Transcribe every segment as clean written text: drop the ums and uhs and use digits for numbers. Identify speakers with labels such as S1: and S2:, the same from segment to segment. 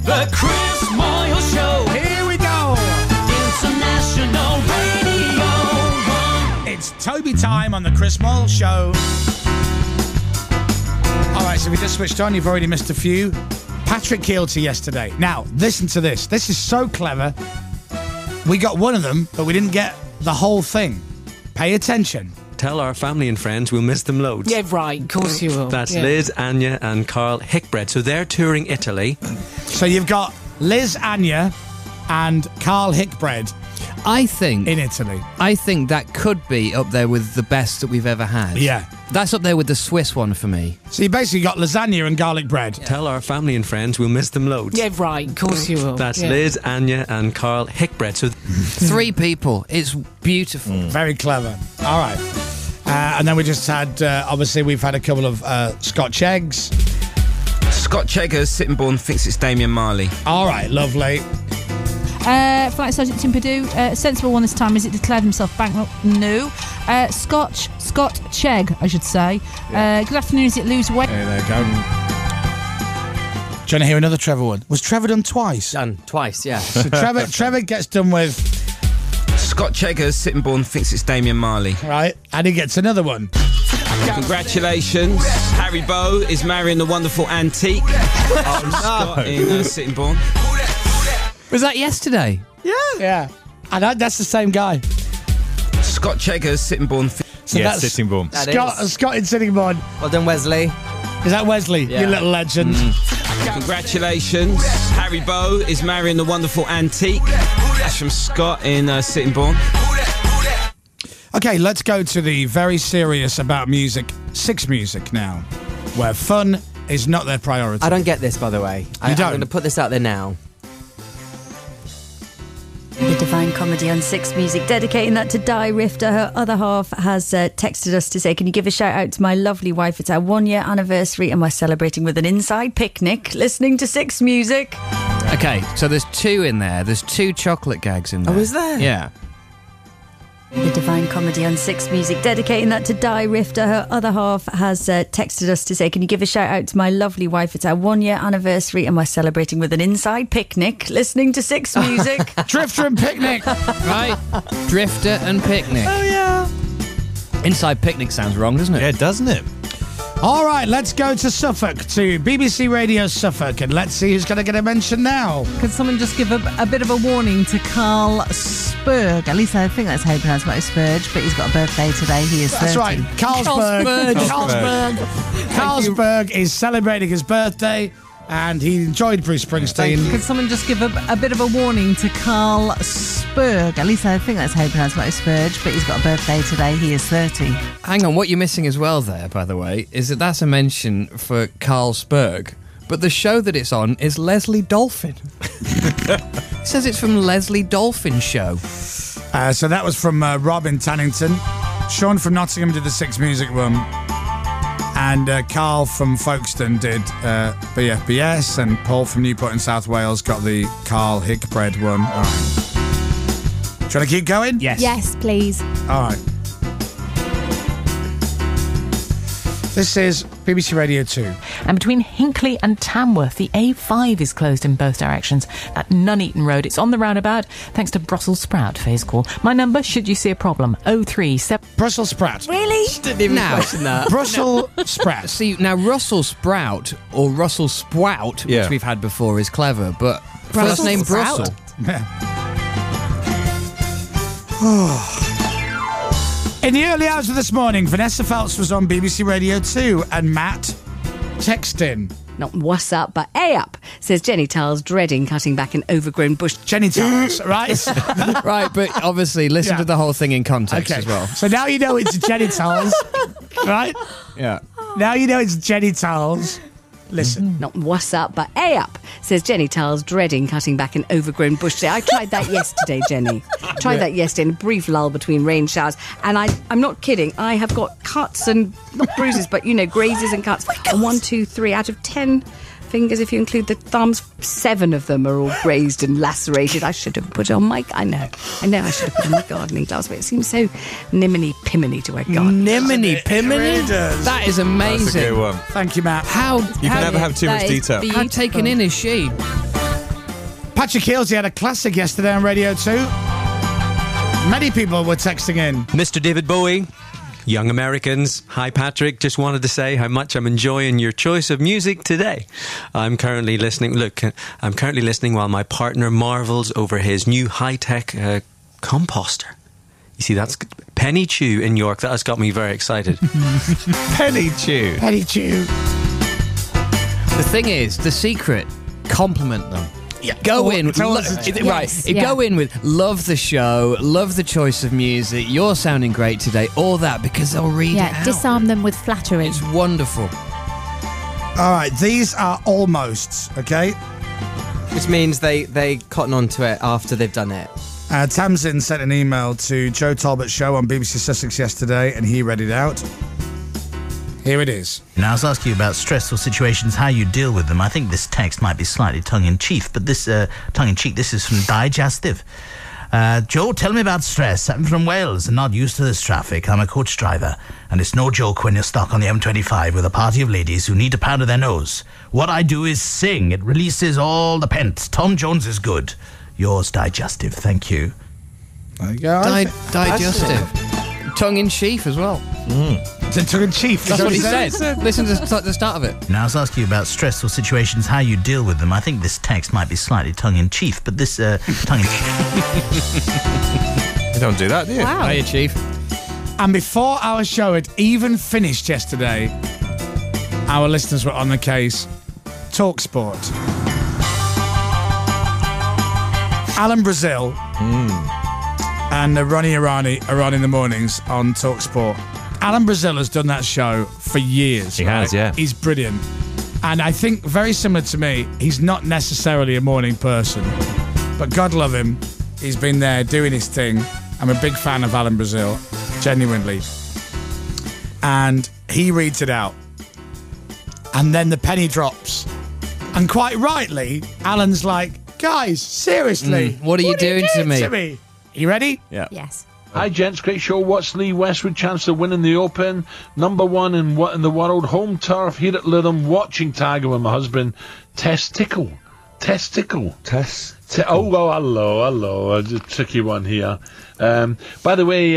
S1: The Chris Moyle Show.
S2: Here we go.
S1: International Radio 1.
S2: It's Toby time on the Chris Moyle Show. All right, so we just switched on. You've already missed a few. Patrick Kielty yesterday. Now, listen to this. This is so clever. We got one of them, but we didn't get the whole thing. Pay attention.
S3: Tell our family and friends we'll miss them loads.
S4: Yeah, right. Of course you will.
S3: That's Liz, Anya and Carl Hickbread. So they're touring Italy.
S2: So you've got Liz, Anya and Carl Hickbread
S5: I think
S2: in Italy.
S5: I think that could be up there with the best that we've ever had.
S2: Yeah.
S5: That's up there with the Swiss one for me.
S2: So you basically got lasagna and garlic bread.
S3: Tell our family and friends we'll miss them loads.
S4: Yeah, right. Of course you will.
S3: That's Liz, Anya and Carl Hickbread. So
S5: 3 people. It's beautiful.
S2: Very clever. All right. And then we just had, obviously, we've had a couple of Scotch eggs.
S6: Scotch Eggers, Sittingbourne thinks it's Damian Marley.
S2: All right, lovely.
S7: Flight Sergeant Timperdoo, sensible one this time. Has it declared himself bankrupt? No. Scott Chegg, I should say. Good afternoon, is it lose weight?
S2: There you go. Do you want to hear another Trevor one? Was Trevor done twice?
S8: Done twice, yeah.
S2: So Trevor gets done with...
S6: Scotch Eggers, Sittingbourne thinks it's Damian Marley.
S2: Right, and he gets another one.
S6: Congratulations. Harry Bow is marrying the wonderful Antique. Scott in Sittingbourne.
S5: Was that yesterday?
S2: Yeah. And that's the same guy.
S6: Scotch Eggers, Sittingbourne.
S2: So that's
S9: Sittingbourne.
S2: Scott in Sittingbourne.
S8: Well done, Wesley.
S2: Is that Wesley?
S8: Yeah.
S2: You little legend.
S6: Congratulations. Harry Bow is marrying the wonderful Antique. That's from Scott in Sittingbourne.
S2: Okay, let's go to the very serious about music, Six Music now, where fun is not their priority.
S8: I don't get this, by the way. I'm
S2: don't?
S8: going to put this out there now.
S10: The Divine Comedy on Six Music, dedicating that to Di Rifter. Her other half has texted us to say, can you give a shout out to my lovely wife? It's our 1-year anniversary and we're celebrating with an inside picnic, listening to Six Music.
S5: Okay, so there's 2 in there. There's 2 chocolate gags in there.
S8: Oh, is there?
S5: Yeah.
S10: The Divine Comedy on Six Music, dedicating that to Di Rifter. Her other half has texted us to say, can you give a shout out to my lovely wife? It's our 1-year anniversary and we're celebrating with an inside picnic, listening to Six Music.
S2: Drifter and Picnic.
S5: Right. Drifter and Picnic.
S2: Oh, yeah.
S5: Inside Picnic sounds wrong, doesn't it?
S9: Yeah, doesn't it?
S2: All right, let's go to Suffolk, to BBC Radio Suffolk, and let's see who's going to get a mention now.
S4: Could someone just give a bit of a warning to Carl Spurg? At least I think that's how you pronounce it, not Spurge, but he's got a birthday today. He is 30.
S2: That's right, Carlsberg. Carlsberg is celebrating his birthday, and he enjoyed Bruce Springsteen.
S4: Could someone just give a bit of a warning to Carl Spurg? At least I think that's how you pronounce it, not Spurge, but he's got a birthday today. He is 30.
S5: Hang on, what you're missing as well there, by the way, is that's a mention for Carl Spurg, but the show that it's on is Leslie Dolphin. It says it's from Leslie Dolphin Show.
S2: So that was from Robin Tannington. Sean from Nottingham did the Six Music one. And Carl from Folkestone did BFBS, and Paul from Newport in South Wales got the Carl Hickbread one. All right. Do you want to keep going?
S9: Yes.
S7: Yes, please.
S2: All right. This is BBC Radio 2.
S11: And between Hinckley and Tamworth, the A5 is closed in both directions at Nuneaton Road. It's on the roundabout, thanks to Brussels Sprout for his call. My number, should you see a problem, 037...
S2: Brussels Sprout.
S10: Really?
S8: Didn't even question that.
S2: Brussels Sprout.
S5: See, now Russell Sprout, or Russell Spout, which we've had before, is clever, but first name Brussels.
S2: In the early hours of this morning, Vanessa Phelps was on BBC Radio 2, and Matt texted in.
S12: Not what's up, but A up, says Jenny Tarles, dreading cutting back an overgrown bush.
S2: Jenny Tarles, right?
S5: Right, but obviously listen to the whole thing in context as well.
S2: So now you know it's Jenny Tarles, right?
S5: Yeah.
S2: Now you know it's Jenny Tarles. Listen.
S12: Not what's up, but A up, says Jenny Tarles, dreading cutting back an overgrown bush. I tried that yesterday, Jenny. Tried that yesterday in a brief lull between rain showers. And I'm not kidding. I have got cuts and, not bruises, but, grazes and cuts. And 1, 2, 3 out of 10 fingers, if you include the thumbs, 7 of them are all grazed and lacerated. I should have put on my... I know I should have put on my gardening gloves, but it seems so niminy-piminy to wear gardening gloves.
S5: Niminy-piminy? That is amazing.
S9: That's a good one.
S2: Thank you, Matt.
S9: You can never have too much detail.
S5: How taken in is she?
S2: Patrick Hills, he had a classic yesterday on Radio 2. Many people were texting in.
S3: Mr. David Bowie, Young Americans. Hi, Patrick. Just wanted to say how much I'm enjoying your choice of music today. I'm currently listening while my partner marvels over his new high-tech composter. You see, that's Penny Chew in York. That has got me very excited.
S6: Penny Chew.
S2: Penny Chew.
S5: The thing is, the secret, compliment them.
S2: Yeah.
S5: Go in, go in with love the show, love the choice of music. You're sounding great today. All that because they'll read it out.
S9: Disarm them with flattery.
S5: It's wonderful.
S2: All right, these are almosts, okay?
S8: Which means they cotton onto it after they've done it.
S2: Tamsin sent an email to Joe Talbot's show on BBC Sussex yesterday, and he read it out. Here it is.
S13: Now, I was asking you about stressful situations, how you deal with them. I think this text might be slightly tongue-in-cheek, but this this is from Digestive. Joe, tell me about stress. I'm from Wales and not used to this traffic. I'm a coach driver, and it's no joke when you're stuck on the M25 with a party of ladies who need to powder their nose. What I do is sing. It releases all the pent. Tom Jones is good. Yours, Digestive. Thank you.
S2: There you go.
S5: Digestive. Tongue-in-cheek as well.
S2: Tongue-in-cheek.
S5: That's what he said. Listen to the start of it.
S13: Now, I was asking you about stressful situations, how you deal with them. I think this text might be slightly tongue-in-cheek, but this tongue-in-cheek.
S6: You don't do that, do you?
S9: Wow.
S5: Hiya, Chief.
S2: And before our show had even finished yesterday, our listeners were on the case. TalkSport. Alan Brazil and Ronnie Irani are on in the mornings on TalkSport. Alan Brazil has done that show for years.
S6: He has, yeah.
S2: He's brilliant. And I think, very similar to me, he's not necessarily a morning person. But God love him. He's been there doing his thing. I'm a big fan of Alan Brazil, genuinely. And he reads it out. And then the penny drops. And quite rightly, Alan's like, guys, seriously.
S5: What are you doing to me?
S2: You ready?
S6: Yeah.
S9: Yes.
S14: Hi, gents. Great show. What's Lee Westwood chance of winning the Open? Number one in the world. Home turf here at Lytham. Watching Tiger with my husband. Testicle. Hello. A tricky one here. By the way,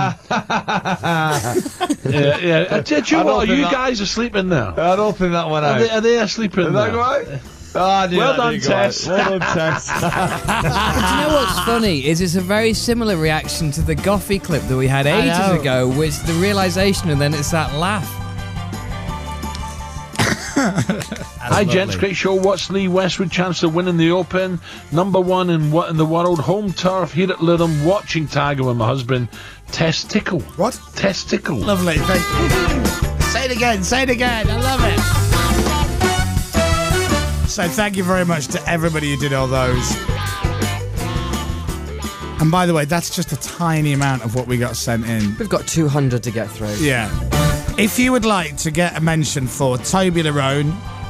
S14: are you guys asleep in there?
S6: I don't think that went out.
S14: Are they asleep in there?
S6: Right? Well done, Tess.
S14: Well done, Tess.
S5: But do you know what's funny is it's a very similar reaction to the Goffey clip that we had ages ago, which the realisation and then it's that laugh.
S14: Hi, gents. Great show. What's Lee Westwood chance of winning the Open? Number one in the world. Home turf here at Lytham. Watching Tiger with my husband. Testicle.
S2: What?
S14: Testicle.
S2: Lovely. Thank you. Say it again. I love it. So thank you very much to everybody who did all those. And by the way, that's just a tiny amount of what we got sent in.
S8: We've got 200 to get through.
S2: Yeah. If you would like to get a mention for Toby Larone,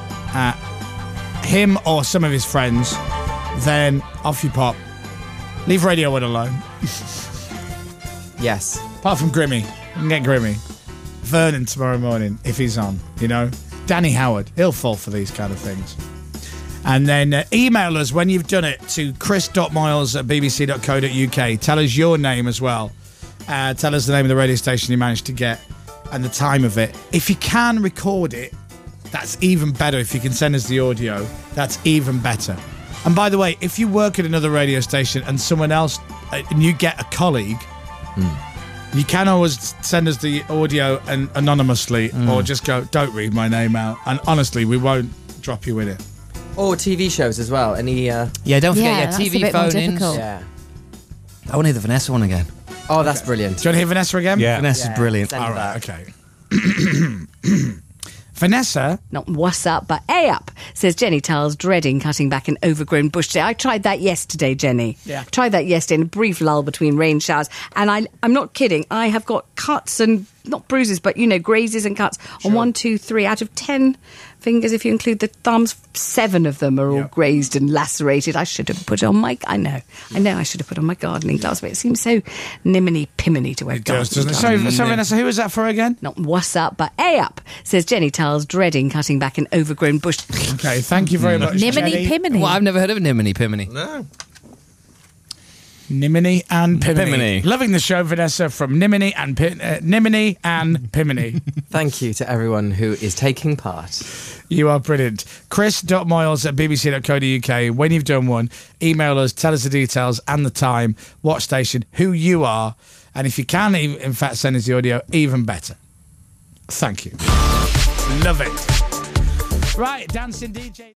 S2: him or some of his friends, then off you pop. Leave Radio 1 alone.
S8: Yes.
S2: Apart from Grimmy. You can get Grimmy. Vernon tomorrow morning, if he's on, you know. Danny Howard. He'll fall for these kind of things. And then email us when you've done it to chris.moyles@bbc.co.uk. Tell us your name as well. Tell us the name of the radio station you managed to get and the time of it. If you can record it, that's even better. If you can send us the audio, that's even better. And by the way, if you work at another radio station and someone else, and you get a colleague, you can always send us the audio and anonymously or just go, don't read my name out. And honestly, we won't drop you in it.
S8: Or TV shows as well. Any?
S5: Yeah, don't forget TV phone-ins.
S8: Yeah.
S5: I want to hear the Vanessa one again.
S8: Oh, that's brilliant.
S2: Do you want to hear Vanessa again?
S5: Yeah. Vanessa's brilliant.
S2: All right, okay. Vanessa?
S12: Not what's up, but A up, says Jenny Tiles, dreading cutting back an overgrown bush today. I tried that yesterday, Jenny.
S2: Yeah.
S12: Tried that yesterday in a brief lull between rain showers. And I'm not kidding. I have got cuts and, not bruises, but, grazes and cuts on 1, 2, 3 out of 10 fingers, if you include the thumbs, 7 of them are all grazed and lacerated. I should have put on my... I know I should have put on my gardening gloves, but it seems so niminy-piminy to wear gardening gloves.
S2: So, Vanessa, who was that for again?
S12: Not what's up, but A up, says Jenny Tiles, dreading cutting back an overgrown bush.
S2: Okay, thank you very much, Jenny.
S4: Niminy-piminy.
S5: Well, I've never heard of Niminy-Piminy.
S6: No.
S2: Nimini and Pimini.
S5: Pimini.
S2: Loving the show, Vanessa, from Nimini and Pimini.
S8: Thank you to everyone who is taking part.
S2: You are brilliant. Chris.moyles@bbc.co.uk. When you've done one, email us, tell us the details and the time, what station, who you are, and if you can, in fact, send us the audio, even better. Thank you. Love it. Right, Dancing DJ.